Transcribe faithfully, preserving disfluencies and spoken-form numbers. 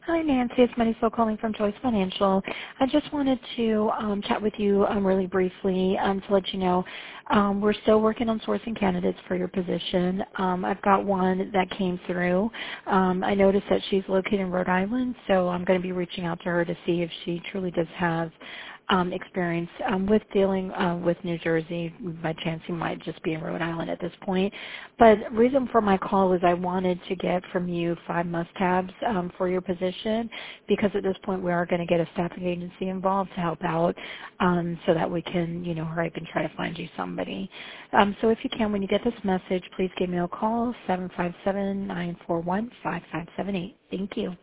Hi, Nancy. It's Marisol calling from Choice Financial. I just wanted to um, chat with you um, really briefly um, to let you know um, we're still working on sourcing candidates for your position. Um, I've got one that came through. Um, I noticed that she's located in Rhode Island, so I'm going to be reaching out to her to see if she truly does have um, experience um, with dealing uh, with New Jersey. By chance, he might just be in Rhode Island at this point. But the reason for my call was I wanted to get from you five must-haves um, for your position, because at this point we are going to get a staffing agency involved to help out, um, so that we can, you know, hurry up and try to find you somebody. Um, so if you can, when you get this message, please give me a call, seven five seven, nine four one, five five seven eight. Thank you.